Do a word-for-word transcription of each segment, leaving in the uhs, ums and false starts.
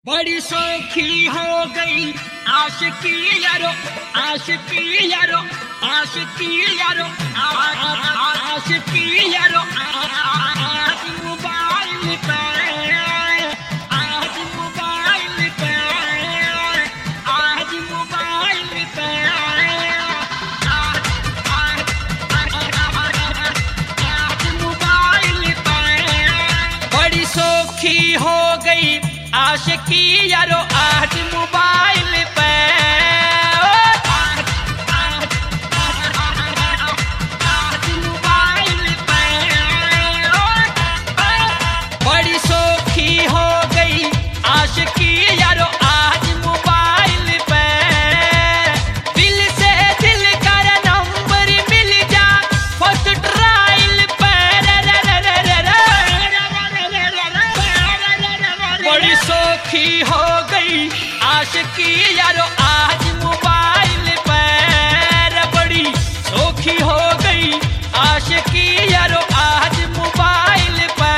बड़ी सौखी हो गई आशिकी यारो, आशिकी यारो, आशिकी यारो, आशिकी यारो। आज मोबाइल पे, आज मोबाइल पे, आज मोबाइल पे, आज मोबाइल पे बड़ी सौखी हो गई आशिकी यारो, आज मोबाइल पे। आज मोबाइल पे बड़ी सौखी हो गई आशिकी यारो, आज मोबाइल पे। दिल से दिल का नंबर मिल जा फर्स्ट ट्रायल पे। बड़ी सौखी हो गई आशिकी यारो, आज मोबाइल पर। बड़ी सौखी हो गई आशिकी यारो, आज मोबाइल पर।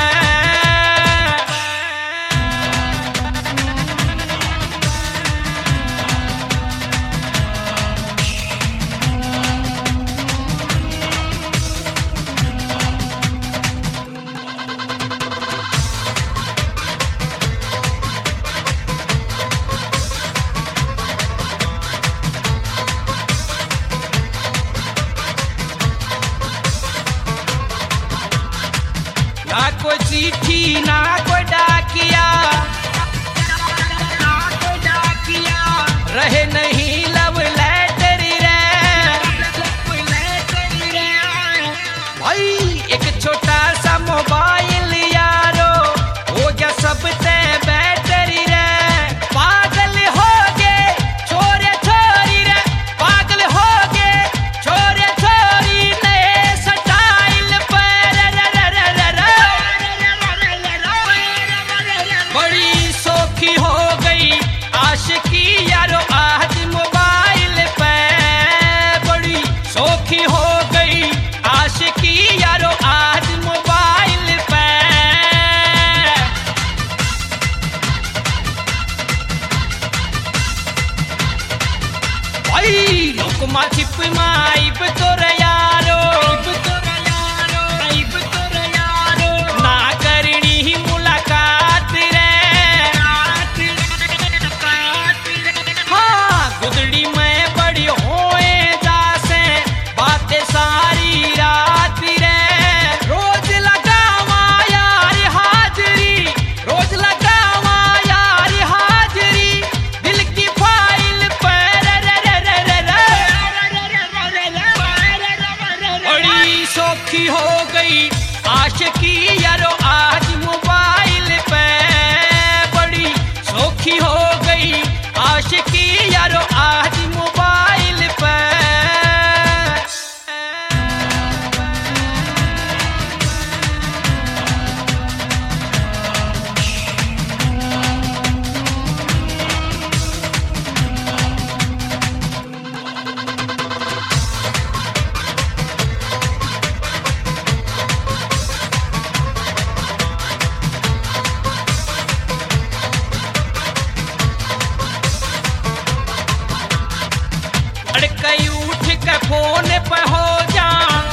ना कोई चिट्ठी ना कोई डाकिया, ना कोई डाकिया रहे नहीं लव लेटर रे। भाई एक छोटा सा मोबाइल यारो हो गया सब ते बैटरी रे। पागल हो गए छोरे छोरी रे, पागल हो गए छोरे छोरी नए स्टाइल पर। बड़ी सौखी हो गई आशिकी यारो, आज मोबाइल पे। बड़ी सौखी हो गई आशिकी यारो, आज मोबाइल पे। भाई लोकमा छिप माइब तोर यारो, ना करनी ही मुलाकात रे। हाँ गुदड़ी में बड़ी होए जासे बातें सारी रात रे। रोज लगावा यार हाजरी, रोज लगावा यार हाजरी दिल की फाइल पर। बड़ी सौखी हो गई आशिकी यारो, आज मोबाइल पे। बड़ी सौखी हो गई आशिकी यारो, आज मोबाइल पे। अड़कई उठ के फोन पे हो जा,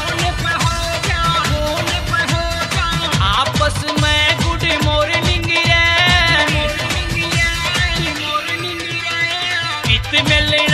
आपस में गुड मॉर्निंग रे। गीत में